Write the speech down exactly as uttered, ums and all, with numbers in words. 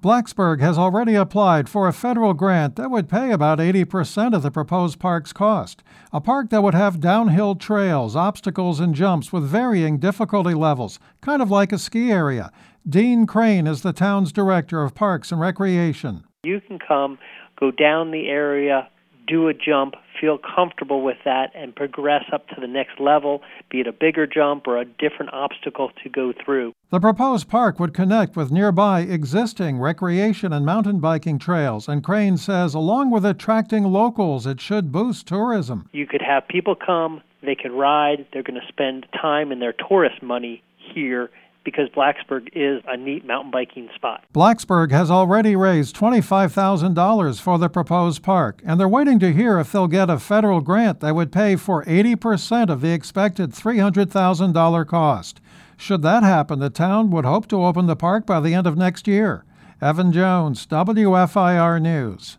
Blacksburg has already applied for a federal grant that would pay about eighty percent of the proposed park's cost. A park that would have downhill trails, obstacles, and jumps with varying difficulty levels, kind of like a ski area. Dean Crane is the town's director of Parks and Recreation. You can come, go down the area, do a jump, feel comfortable with that, and progress up to the next level, be it a bigger jump or a different obstacle to go through. The proposed park would connect with nearby existing recreation and mountain biking trails, and Crane says along with attracting locals, it should boost tourism. You could have people come, they could ride, they're going to spend time and their tourist money here because Blacksburg is a neat mountain biking spot. Blacksburg has already raised twenty-five thousand dollars for the proposed park, and they're waiting to hear if they'll get a federal grant that would pay for eighty percent of the expected three hundred thousand dollars cost. Should that happen, the town would hope to open the park by the end of next year. Evan Jones, W F I R News.